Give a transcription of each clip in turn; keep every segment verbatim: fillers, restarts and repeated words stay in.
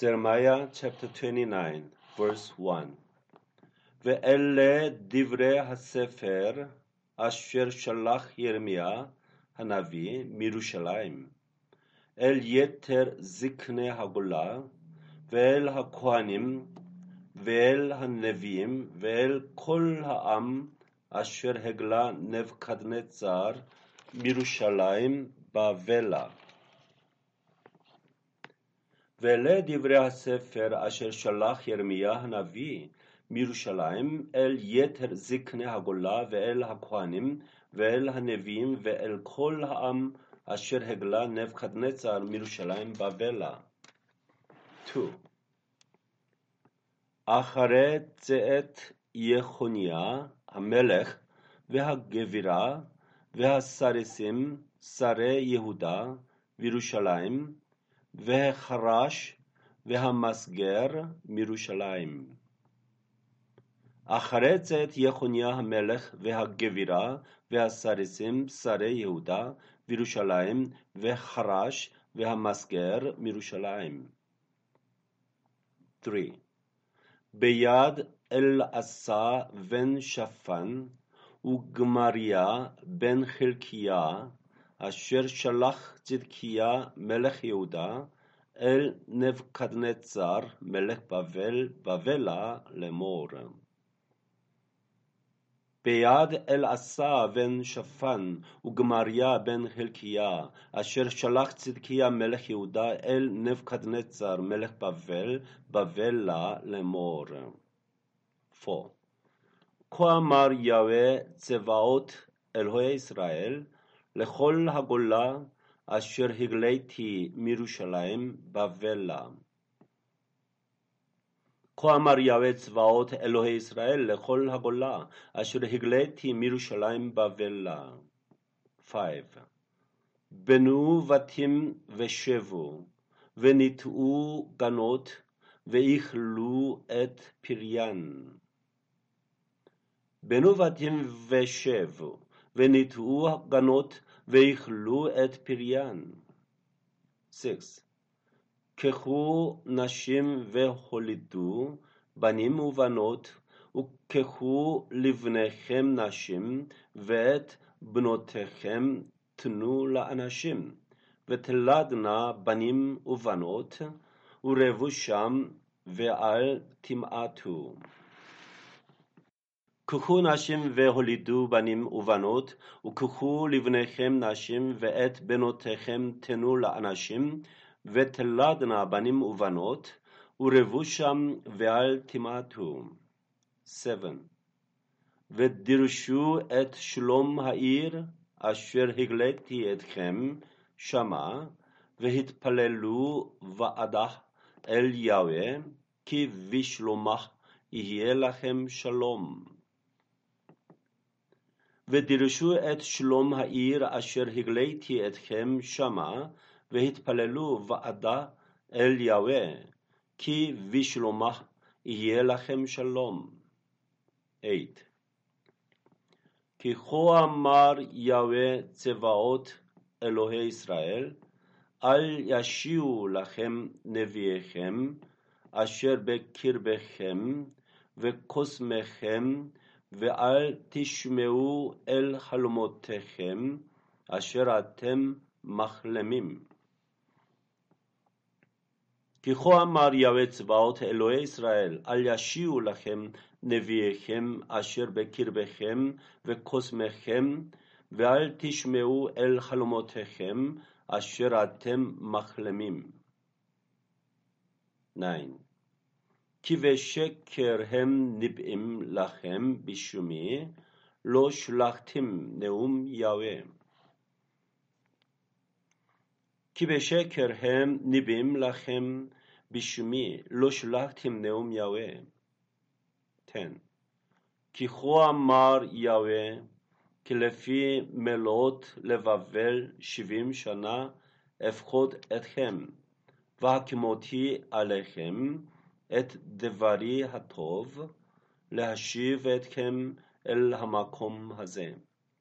Jeremiah chapter twenty-nine, verse one. ואלה דברי הספר אשר שלח ירמיה הנביא מירושלים אל יתר זקני הגולה ואל הכהנים ואל הנביאים ואל כל העם אשר הגלה נבוכדנצר מירושלים בבלה. ואלה דברי הספר אשר שלח ירמיה הנביא מירושלים אל יתר זקני הגולה ואל הכהנים ואל הנביאים ואל כל העם אשר הגלה נבוכדנצר מירושלים בבלה. שתיים. אחרי צאת יחוניה המלך והגבירה והסריסים שרי יהודה וירושלים והחרש והמסגר מירושלים. אחרי צאת יחוניה המלך והגבירה והסריסים שרי יהודה וירושלים והחרש והמסגר מירושלים. שלוש. ביד אלעשה בן שפן וגמריה בן חלקיה אשר שלח צדקיה מלך יהודה אל נבוכדנצר מלך בבל בבלה לאמור. ביד אלעשה בן שפן וגמריה בן חלקיה אשר שלח צדקיה מלך יהודה אל נבוכדנצר מלך בבל בבלה לאמור. ארבע. כה אמר יהוה צבאות אלוהי ישראל לכל הגולה אשר הגליתי מירושלים בבלה. כה אמר יהוה צבאות אלוהי ישראל לכל הגולה אשר הגליתי מירושלים בבלה. חמש. בנו בתים ושבו וניטעו גנות ואכלו את פריין. בנו בתים ושבו וניטעו גנות ואכלו את פריין. שש. קחו נשים והולידו בנים ובנות וקחו לבניכם נשים ואת בנותיכם תנו לאנשים ותלדנה בנים ובנות ורבו שם ואל תמעטו. קחו נשים והולידו בנים ובנות וקחו לבניכם נשים ואת בנותיכם תנו לאנשים ותלדנה בנים ובנות ורבו שם ואל תמעטו. שבע. ודרשו את שלום העיר אשר הגליתי אתכם שמה והתפללו ועדה אל יהוה כי בשלומך יהיה לכם שלום. ודרשו את שלום העיר אשר הגליתי אתכם שמה והתפללו ועדה אל יהוה כי בשלומך יהיה לכם שלום. שמונה. כי כה אמר יהוה צבאות אלוהי ישראל אל ישיעו לכם נביאיכם אשר בקרבכם וקוסמכם ואל תשמעו אל חלומותיכם אשר אתם מחלמים. כי כה אמר יהוה צבאות אלוהי ישראל אל ישיעו לכם נביאיכם אשר בקרבכם וקוסמכם ואל תשמעו אל חלומותיכם אשר אתם מחלמים. תשע. כי בשקר הם ניבאים לכם בשמי לא שלחתם נאום יהוה. כי בשקר הם ניבאים לכם בשמי לא שלחתם נאום יהוה. עשר. כי כה אמר יהוה כי לפי מלאות לבבל שבעים שנה אפקוד אתכם והקמותי עליכם את דברי הטוב להשיב אתכם אל המקום הזה.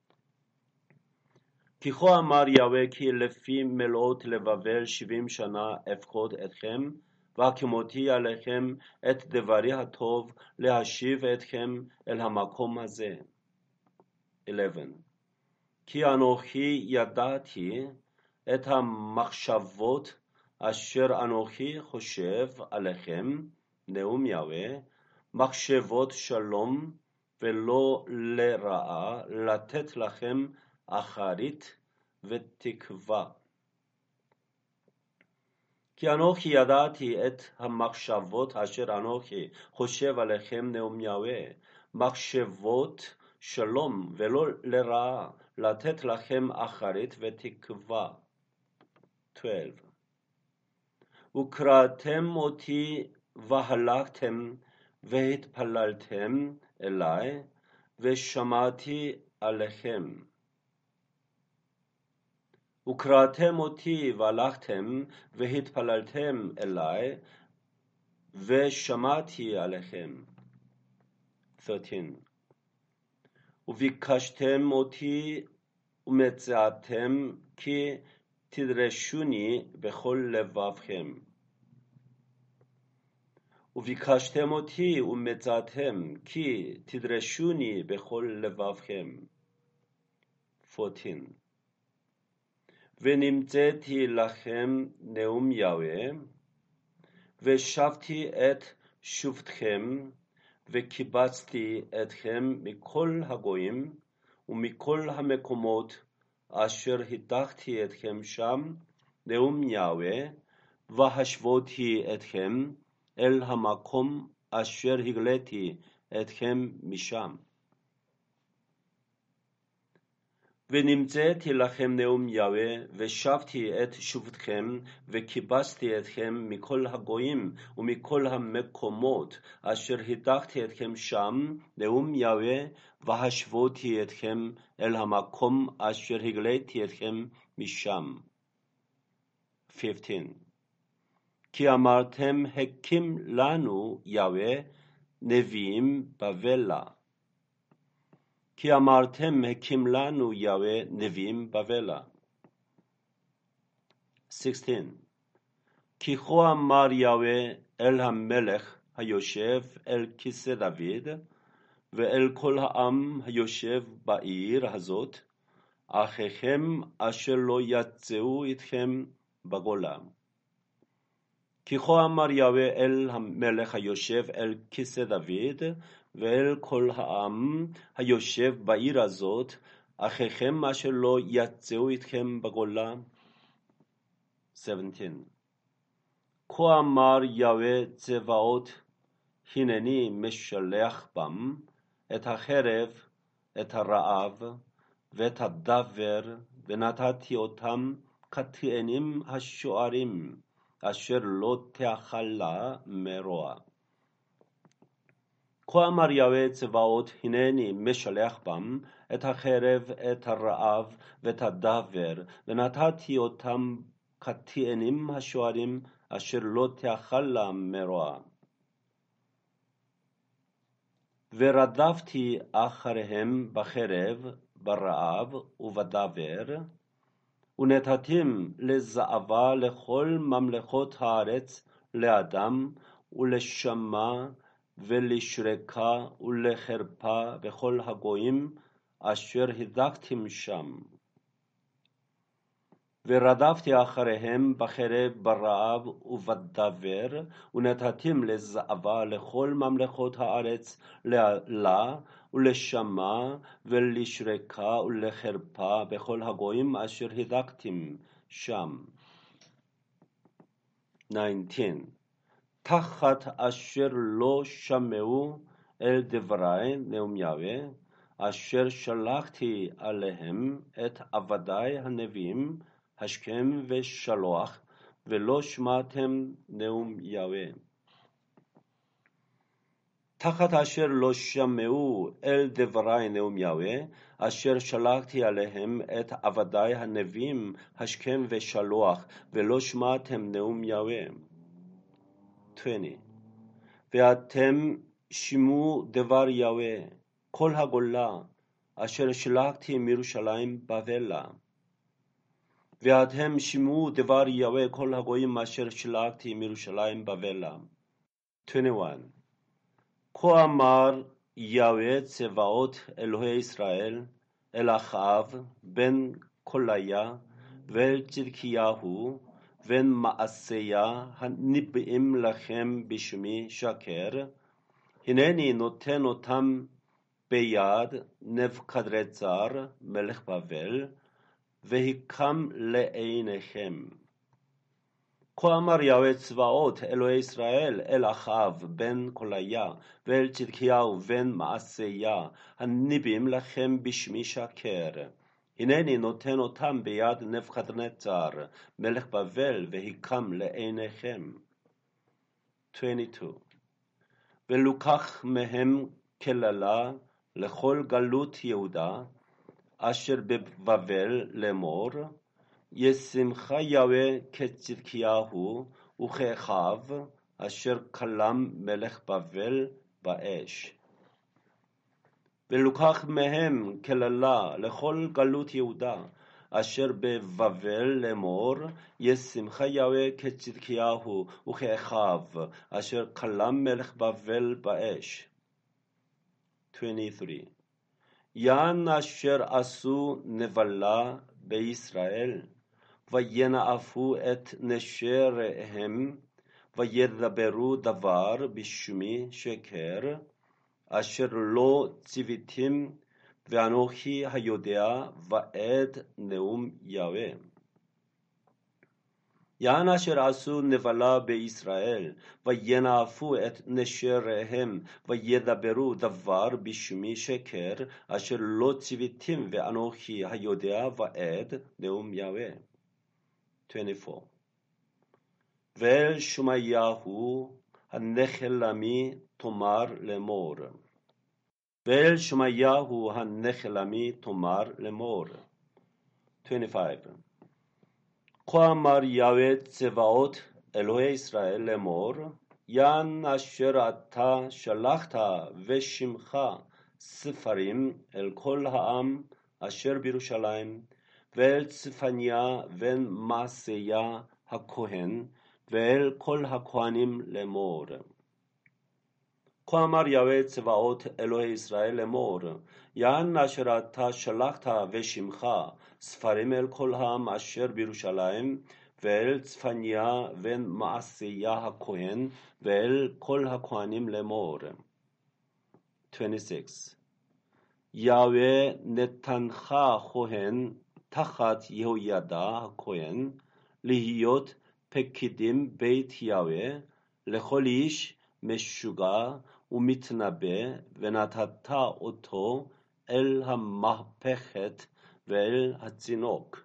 כי כה אמר יהוה כי לפי מלאות לבבל שבעים שנה אפקוד אתכם והקימותי עליכם את דברי הטוב להשיב אתכם אל המקום הזה. אחת עשרה. כי אנוכי ידעתי את המחשבות אשר אנוכי חושב עליכם, נאום יהוה, מחשבות שלום ולא לרעה, לתת לכם אחרית ותקווה. כי אנוכי ידעתי את המחשבות אשר אנוכי חושב עליכם, נאום יהוה, מחשבות שלום ולא לרעה, לתת לכם אחרית ותקווה. שתים עשרה. וקראתם אותי והלכתם והתפללתם אלי ושמעתי עליכם. וקראתם אותי והלכתם והתפללתם אלי ושמעתי עליכם. שלוש עשרה. וביקשתם אותי ומצאתם כי תדרשוני בכל לבבכם. וביקשתם אותי ומצאתם כי תדרשוני בכל לבבכם. ארבע עשרה. ונמצאתי לכם, נאום יהוה, ושבתי את שובתכם, וקיבצתי אתכם מכל הגויים ומכל המקומות אשר הדחתי אתכם שם, נאום יהוה, והשבותי אתכם אל המקום אשר הגליתי אתכם משם. ונמצאתי לכם, נאום יהוה, ושבתי את שובתכם, וקיבצתי אתכם מכל הגויים ומכל המקומות אשר הדחתי אתכם שם, נאום יהוה, והשבותי אתכם אל המקום אשר הגליתי אתכם משם. חמש עשרה. כי אמרתם, הקים לנו יהוה נביאים בבלה. כי אמרתם, הקים לנו יהוה נביאים בבלה. שש עשרה. כי כה אמר יהוה אל המלך היושב אל כיסא דוד, ואל כל העם היושב בעיר הזאת, אחיכם אשר לא יצאו איתכם בגולה. כי כה אמר יהוה אל המלך היושב אל כיסא דוד, ואל כל העם היושב בעיר הזאת, אחיכם אשר לא יצאו איתכם בגולה. שבע עשרה. כה אמר יהוה צבאות, הנני משלח בם את החרב, את הרעב ואת הדבר, ונתתי אותם כתאנים השוערים, אשר לא תאכלה מרוע. כה אמר יהוה צבאות, הנני משלח בם את החרב, את הרעב ואת הדבר, ונתתי אותם כתאנים השוערים, אשר לא תאכלה מרוע. ורדפתי אחריהם בחרב, ברעב ובדבר, ונתתים לזעבה לכל ממלכות הארץ, לאדם ולשמה ולשרקה ולחרפה בכל הגויים אשר הדחתם שם. ורדפתי אחריהם בחרב, ברעב ובדבר, ונתתים לזעבה לכל ממלכות הארץ, לה ולשמה ולשרקה ולחרפה בכל הגויים אשר הדחתם שם. תשע עשרה. תחת אשר לא שמעו אל דברי, נאום יהוה, אשר שלחתי עליהם את עבדי הנביאים, השכם ושלוח, ולא שמעתם, נאום יהוה. תחת אשר לא שמעו אל דברי, נאום יהוה, אשר שלחתי עליהם את עבדי הנביאים, השכם ושלוח, ולא שמעתם, נאום יהוה. עשרים. ואתם שמעו דבר יהוה, כל הגולה, אשר שלחתי מירושלים בבלה. ואתם שמעו דבר יהוה כל הגויים אשר שלחתי מירושלים בבלה. עשרים ואחת. כה אמר יהוה צבאות אלוהי ישראל אל אחאב בן קוליה ואל צדקיהו בן מעשיה הנביאים לכם בשמי שקר, הנני נותן אותם ביד נבוכדנצר מלך בבל, והקם לעיניכם. כה אמר יהוה צבאות אלוהי ישראל אל אחאב בן קוליה ואל צדקיהו בן מעשיה הנביאים לכם בשמי שקר, הנני נותן אותם ביד נבוכדנצר מלך בבל, והקם לעיניכם. עשרים ושתיים. ולוקח מהם כללה לכל גלות יהודה אשר בבבל לאמור, ישמך יהוה כצדקיהו וכאחיו אשר כלם מלך בבל באש. ולוקח מהם כללה לכל גלות יהודה אשר בבבל לאמור, ישמך יהוה כצדקיהו וכאחיו אשר כלם מלך בבל באש. עשרים ושלוש. יען אשר עשו נבלה בישראל, וינאפו את נשריהם, וידברו דבר בשמי שקר, אשר לא ציוויתם, ואנוכי היודע ועד נאום יהוה. יען אשר עשו נבלה בישראל, וינאפו את נשריהם, וידברו דבר בשמי שקר, אשר לא ציוויתם, ואנוכי היודע ועד נאום יהוה. עשרים וארבע. ואל שמעיהו הנחלמי תאמר לאמור. ואל שמעיהו הנחלמי תאמר לאמור. עשרים וחמש. כה אמר יהוה צבאות אלוהי ישראל לאמור, יען אשר אתה שלחת ושמך ספרים אל כל העם אשר בירושלים, ואל צפניה בן מעשיה הכהן, ואל כל הכהנים לאמור. כה אמר יהוה צבאות אלוהי ישראל לאמור, יען אשר אתה שלחת ושמך ספרים אל כל העם אשר בירושלים, ואל צפניה בן מעשיה הכהן, ואל כל הכהנים לאמור. עשרים ושש. יהוה נתנך כהן תחת יהוידע הכהן, להיות פקידים בית יהוה, לכל איש משוגע ומתנבא, ונתת אותו אל המהפכת ואל הצינוק.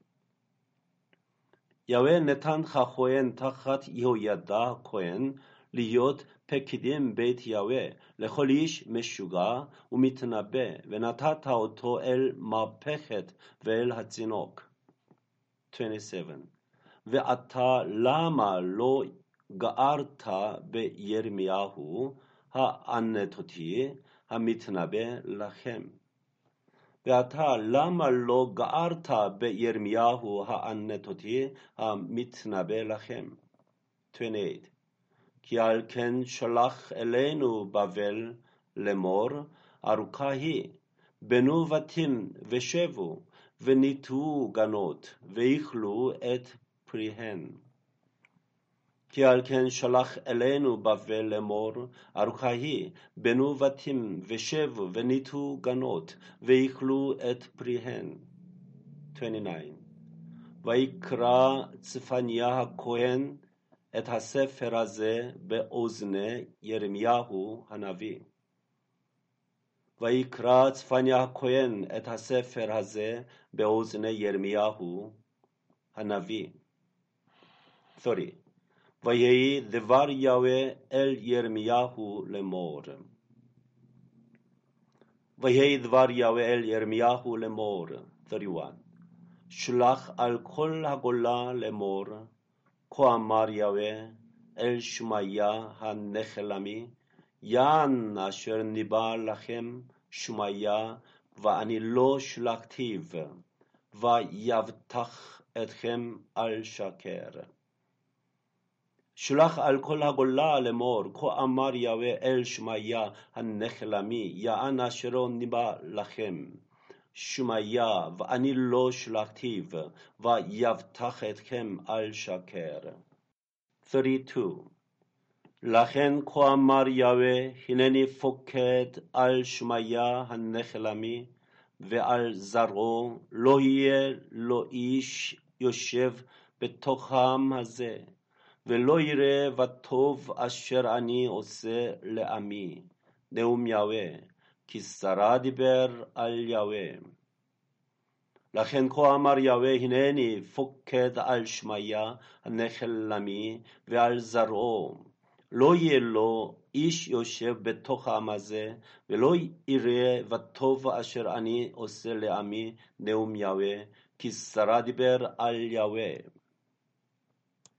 יהוה נתנך כהן תחת יהוידע הכהן, להיות פקידים בית יהוה, לכל איש משוגע ומתנבא, ונתת אותו אל מהפכת ואל הצינוק. עשרים ושבע. ואתה למה לא גערת בירמיהו הענתותי המתנבא לכם? ואתה למה לא גערת בירמיהו הענתותי המתנבא לכם? עשרים ושמונה. כי על כן שלח אלינו בבל לאמור, ארוכה היא, בנו בתים ושבו, וניטעו גנות, ואכלו את פריהן. כי על כן שלח אלינו בבל לאמור, ארוכה היא, בנו בתים ושבו, וניטעו גנות, ואכלו את פריהן. עשרים ותשע. ויקרא צפניה הכהן את הספר הזה באוזני ירמיהו הנביא. ויקרא צפניה הכהן את הספר הזה באוזני ירמיהו הנביא. שלושים. ויהי דבר יהוה אל ירמיהו לאמור. ויהי דבר יהוה אל ירמיהו לאמור. שלושים ואחת. שלח על כל הגולה לאמור, כה אמר יהוה אל שמעיה הנחלמי, יען אשר ניבא לכם שמעיה, ואני לא שלחתיו, ויבטח אתכם אל שקר. שלח על כל הגולה לאמור, כה אמר יהוה אל שמעיה הנחלמי, יען אשרו ניבא לכם. שמעיה, ואני לא שלחתיו, ויבטח אתכם אל שקר. thirty-two. לכן כה אמר יהוה, הנני פוקד על שמעיה הנחלמי, ועל זרעו לא יהיה לו איש יושב בתוכם הזה, ולא יראה וטוב אשר אני עושה לעמי. נאום יהוה, כי שרה דיבר על יהוה. לכן כה אמר יהוה, הנני פוקד על שמעיה הנחלמי ועל זרעו, לא יהיה לו איש יושב בתוך העם הזה, ולא יראה וטוב אשר אני עושה לעמי. נאום יהוה, כי שרה דיבר על יהוה.